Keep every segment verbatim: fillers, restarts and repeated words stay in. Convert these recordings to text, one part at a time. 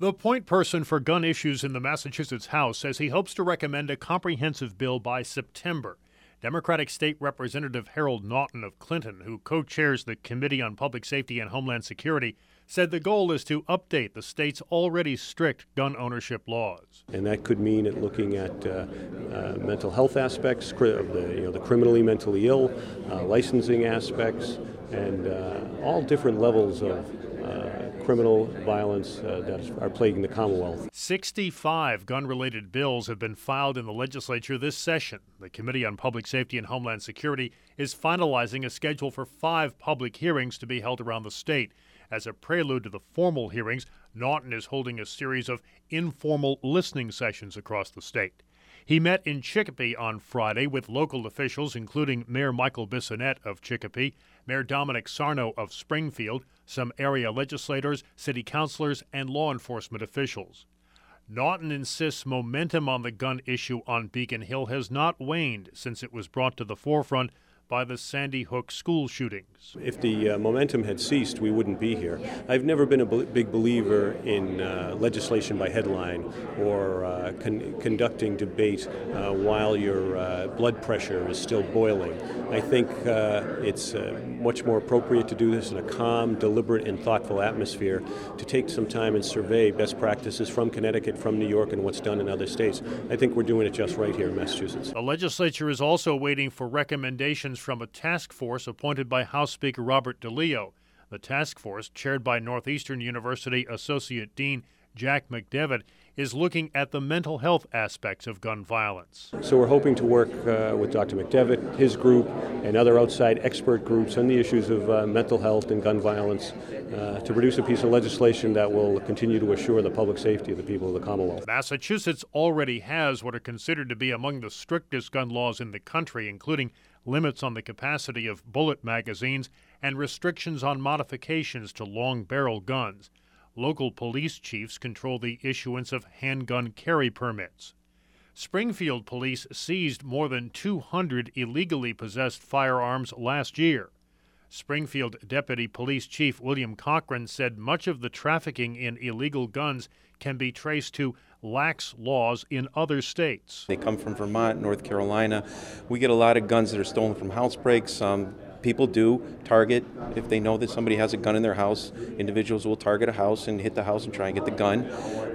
The point person for gun issues in the Massachusetts House says he hopes to recommend a comprehensive bill by September. Democratic State Representative Harold Naughton of Clinton, who co-chairs the Committee on Public Safety and Homeland Security, said the goal is to update the state's already strict gun ownership laws. And that could mean it looking at uh, uh, mental health aspects, of the, you know, the criminally mentally ill, uh, licensing aspects, and uh, all different levels of uh, criminal violence uh, that are plaguing the Commonwealth. sixty-five gun-related bills have been filed in the legislature this session. The Committee on Public Safety and Homeland Security is finalizing a schedule for five public hearings to be held around the state. As a prelude to the formal hearings, Naughton is holding a series of informal listening sessions across the state. He met in Chicopee on Friday with local officials, including Mayor Michael Bissonnette of Chicopee, Mayor Dominic Sarno of Springfield, some area legislators, city councilors, and law enforcement officials. Naughton insists momentum on the gun issue on Beacon Hill has not waned since it was brought to the forefront by the Sandy Hook school shootings. If the uh, momentum had ceased, we wouldn't be here. I've never been a b- big believer in uh, legislation by headline or uh, con- conducting debate uh, while your uh, blood pressure is still boiling. I think uh, it's uh, much more appropriate to do this in a calm, deliberate, and thoughtful atmosphere, to take some time and survey best practices from Connecticut, from New York, and what's done in other states. I think we're doing it just right here in Massachusetts. The legislature is also waiting for recommendations from a task force appointed by House Speaker Robert DeLeo. The task force, chaired by Northeastern University Associate Dean Jack McDevitt, is looking at the mental health aspects of gun violence. So we're hoping to work uh, with Doctor McDevitt, his group, and other outside expert groups on the issues of uh, mental health and gun violence uh, to produce a piece of legislation that will continue to assure the public safety of the people of the Commonwealth. Massachusetts already has what are considered to be among the strictest gun laws in the country, including limits on the capacity of bullet magazines and restrictions on modifications to long-barrel guns. Local police chiefs control the issuance of handgun carry permits. Springfield police seized more than two hundred illegally possessed firearms last year. Springfield Deputy Police Chief William Cochran said much of the trafficking in illegal guns can be traced to lax laws in other states. They come from Vermont, North Carolina. We get a lot of guns that are stolen from house breaks. Um, people do target, if they know that somebody has a gun in their house, individuals will target a house and hit the house and try and get the gun.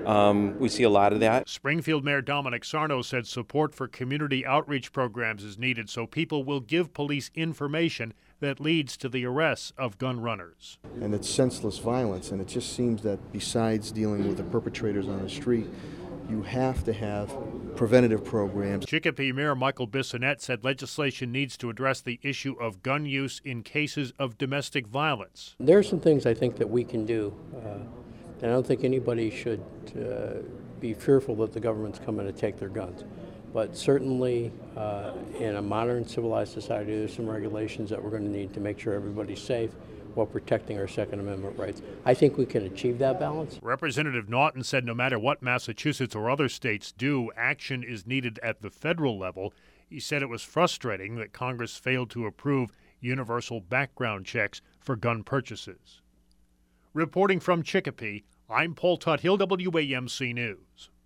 Um, we see a lot of that. Springfield Mayor Dominic Sarno said support for community outreach programs is needed so people will give police information that leads to the arrests of gun runners. And it's senseless violence, and it just seems that besides dealing with the perpetrators on the street, you have to have preventative programs. Chicopee Mayor Michael Bissonnette said legislation needs to address the issue of gun use in cases of domestic violence. There are some things I think that we can do, uh, and I don't think anybody should uh, be fearful that the government's coming to take their guns. But certainly uh, in a modern civilized society, there's some regulations that we're going to need to make sure everybody's safe while protecting our Second Amendment rights. I think we can achieve that balance. Representative Naughton said no matter what Massachusetts or other states do, action is needed at the federal level. He said it was frustrating that Congress failed to approve universal background checks for gun purchases. Reporting from Chicopee, I'm Paul Tuthill, W A M C News.